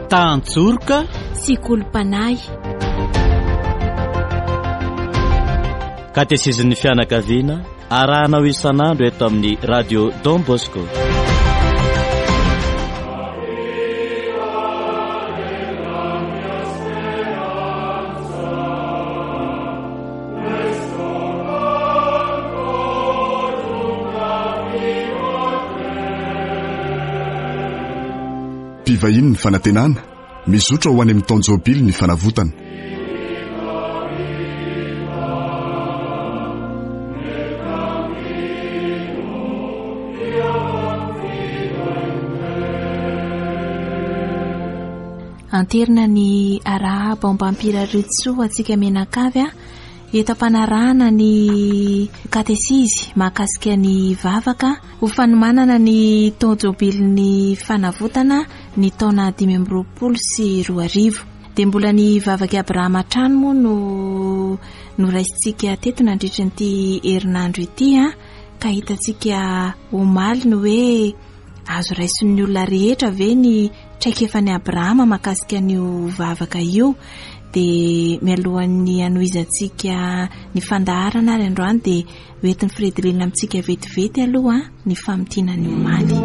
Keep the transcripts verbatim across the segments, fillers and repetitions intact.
Tantsoroka sy kolompanay. Katesizin'ny fianakaviana arahanao isan'andro eto amin'ny radio Don Bosco. Mpivahiny ny fanantenana mizotra ho any amin'ny taonjobily ny fanavotana. Anterina ny araha bambampiraritso atsika menakavy a eto ampanarahana ny katesizy mahakasika ny vavaka ho fanomanana ny taonjobilin'ny fanavotana ny taona dimy amby roapolo sy roa arivo. Dia mbola ny vavaka Abrahama Trano moa no no raisintsika teto nandritra n'ity herinandro ity a ka hitantsika omaly no hoe azo raisin'ny olona rehetra ve ny traikefan'ny Abrahama mahakasika n'io vavaka io. Dia mialohan'ny anohizantsika ny fandaharana ary androany dia hoentin'ny Fredrina amintsika vetivety aloha ny famitiana ny omaly.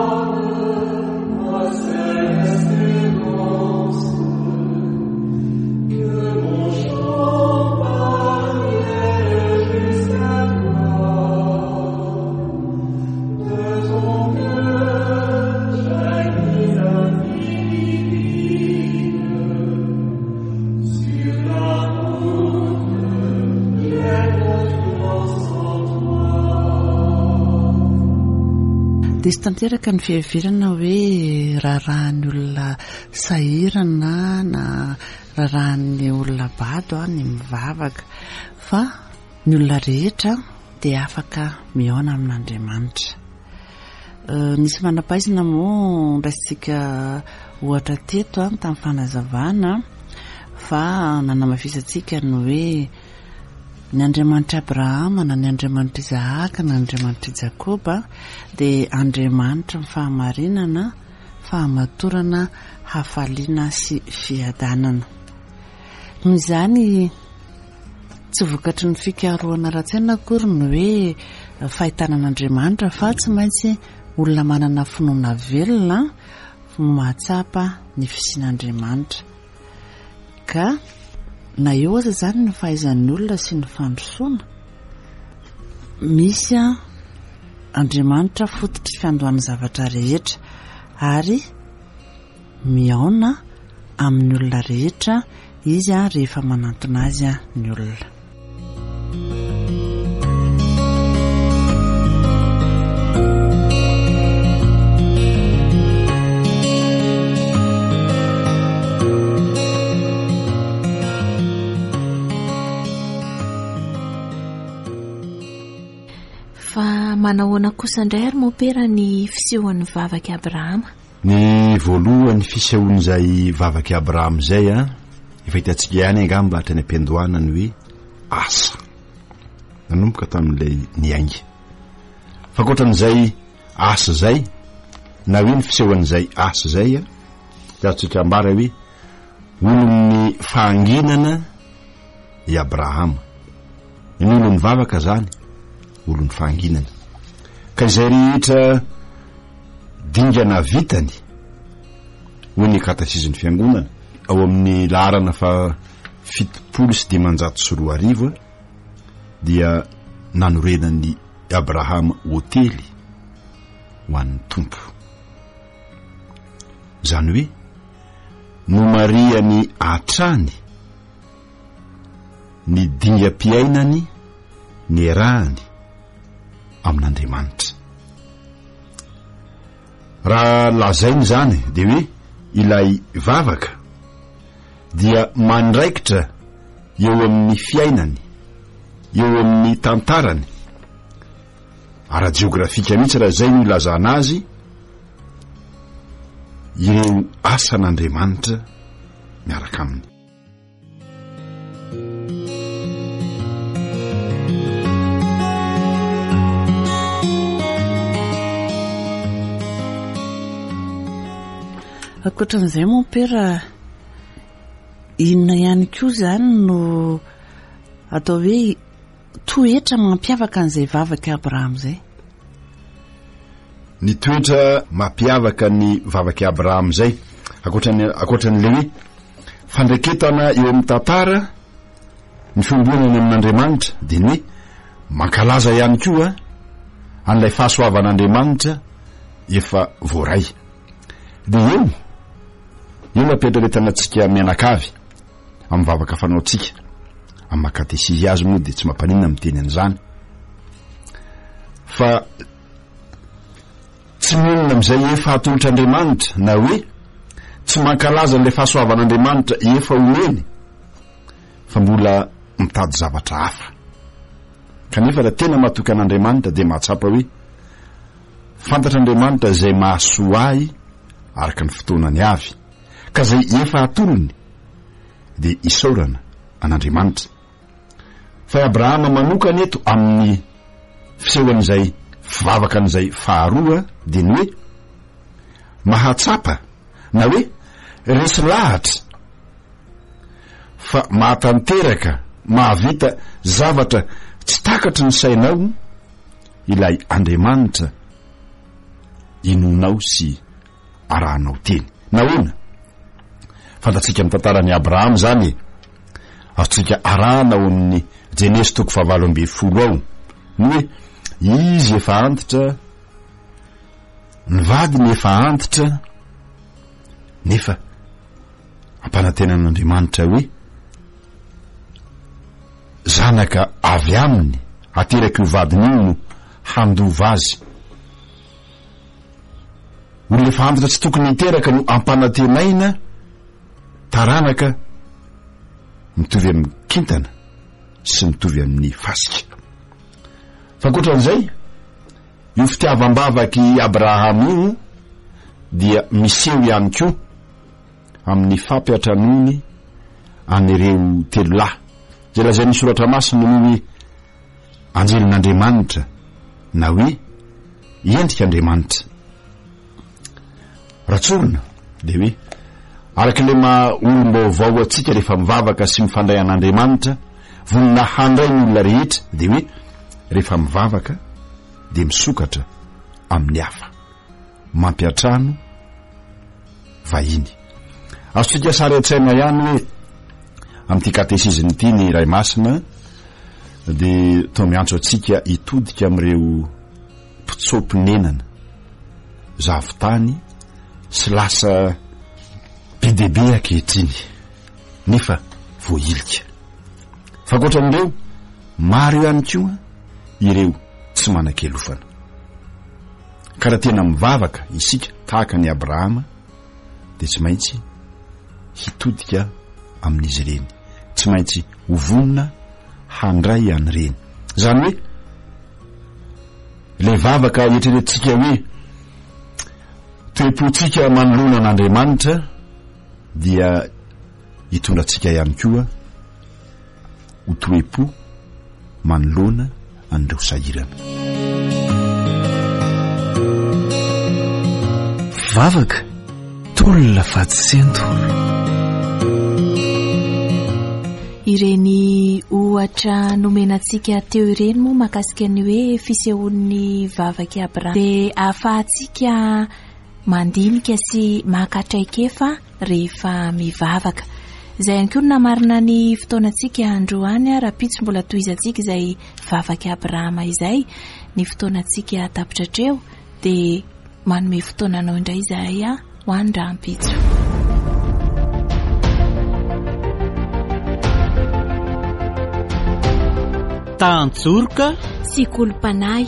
Dia sy tanteraka ny fiheverana hoe rarahan'ny olona sahirana na rarahan'ny olona bado ny mivavaka, fa ny olona rehetra dia afaka mihaona amin'Andriamanitra. Nisy manam-pahaizana moa raisitsika ohatra teto tamin'ny fanazavana fa nanamafisantsika ny hoe ny Andriamanitra Abrahama na ny Andriamanitra Isahaka na ny Andriamanitra Jakoba dia Andriamanitra mifahamarinana, fahamatorana, hafaliana sy fiadanana. Noho izany tsy vokatry ny fikarohana rahatsaina akory ny hoe fahitana an'Andriamanitra fa tsy maintsy olona manana finoana velona mahatsapa ny fisian'Andriamanitra. Ka na eo aza zany ny fahaizan'ny olona sy ny fandrosoana, misy Andriamanitra fototry fiandohan'ny zavatra rehetra ary mihaona amin'ny olona rehetra izy rehefa manantona azy ny olona. Manahoana kosa indray ary mopera ny fisehoan'ny vavaka Abrahama. Ny voalohany fisehoan'izay vavaka Abrahama izay a efa hitantsika ihany angamba hatra ny ampiandohanany hoe asa nanomboka tamin'ilay niainga. Fa ankoatran'izay asa izay na hoe ny fisehoan'izay asa izay a azontsika ambara hoe olon'ny fahanginana i Abrahama. Ny olon'ny vavaka zany olon'ny fahanginana. Ka izay rehetra dingana vitany hoy ny katesizin'ny fiangonana ao amin'ny laharana fa fitopolo sy dimanjato sy roa arivo dia nanorenan'ny Abrahama hotely ho an'ny tompo. Zany hoe no mariany atrany ny dingam-piainany ny rahany amin'Andriamanitra. Raha lazainy zany dia hoe ilay vavaka dia mandraikitra eo amin'ny fiainany, eo amin'ny tantarany ara-jiografika mihitsy raha zay no ilazana azy ireo asan'Andriamanitra miaraka aminy. akoatran'izay moa pera inona ihany koa zany no atao hoe toetra mampiavaka an'izay vavaka Abraham zay? Ny toetra mampiavaka ny vavaka Abraham zay akoatrany akoatran'ilay hoe fandraiketana eo amin'ny tantara ny fiombenany amin'Andriamanitra dia ny hoe mankalaza ihany koa an'ilay fahasoavan'Andriamanitra efa voaray. Dia eo eo napetraretana antsika mianakavy amin'ny vavaka fanaontsika amin'ny makatesisy azy moa dia tsy mampanina miteny an'izany fa tsy monina amin'izay efa atolotr'Andriamanitra na hoe tsy mankalaza n'ilay fahasoavan'Andriamanitra efa omeny fa mbola mitady zavatra hafa. Kanefa raha tena matoka an'Andriamanitra dia mahatsapa hoe fantatr'Andriamanitra izay mahasoa ahy araka ny fotoanany avy ka izay efa atolony dia isaorana an'Andriamanitra. Fa Abrahama manokana eto amin'ny fisehoan'izay fivavakan'izay faharoa dia ny hoe mahatsapa na hoe resy lahatra fa mahatanteraka mahavita zavatra tsy takatry ny sainao ilay Andriamanitra inonao sy arahanao teny. Nahoana? Fantatsika amin'ny tantaran'ny Abraham zany azotsika arahana ao amin'ny Jenesy toko fahavalo amby folo ao ny hoe izy efa antitra ny vadiny efa antitra nefa ampanantenan'Andriamanitra hoe zanaka avy aminy ateraka io vadiny io no handova azy. Olona efa antitra tsy tokony hiteraka no ampanantenaina taranaka mitovy amin'ny kintana sy mitovy amin'ny fasika. Fa ankoatran'izay io fitiavam-bavaky Abraham io dia miseho ihany koa amin'ny fampiatranony an'ireo telo lahy zay lazain'ny soratra masina hoe anjelin'Andriamanitra na hoe endrika Andriamanitra. Ratsorina dia hoe arak'ilay maha olom-baovao atsika rehefa mivavaka sy mifandray an'Andriamanitra vonina handray ny olona rehetra dia hoe rehefa mivavaka dia misokatra amin'ny hafa mampiatrano vahiny. Azotsika sary an-tsaina ihany hoe amin'ity katesiziny ity ny Ray Masina dia toa miantso atsika hitodika amin'ireo mpitsopinenana zavitany sy lasa be dia be ankehitriny nefa voailika. Fa ankoatran'ireo maro ihany koa ireo tsy manan-kelofana. Ka raha tena mivavaka isika tahaka ny Abrahama dia tsy maintsy hitodika amin'izy ireny, tsy maintsy hovonina handray an'ireny. Zany hoe ilay vavaka eritreretintsika hoe toe-pontsika manoloana an'Andriamanitra dia hitondratsika ihany koa ho toe-po manoloana an'ireo sahirana. Vavaka tolona fatsento. Ireny ohatra nomenantsika teo ireny moa mahakasika ny hoe fisehoan'ny vavaky Abraham dia ahafahantsika mandinika sy mahakatraikefa rehefa mivavaka. Izay ihany koa namarina ny fotoanantsika androany raha pitsy mbola tohizantsika izay vavaky Abrahama izay ny fotoanantsika tapitratreo dia manome fotoananao indray izahay ho andrampitso. Tantsorika sy kolompanay.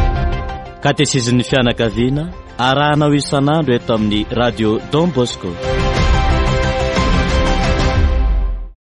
Katesiziny fianakaviana arahanao isan'andro eto amin'ny radio Don Bosco.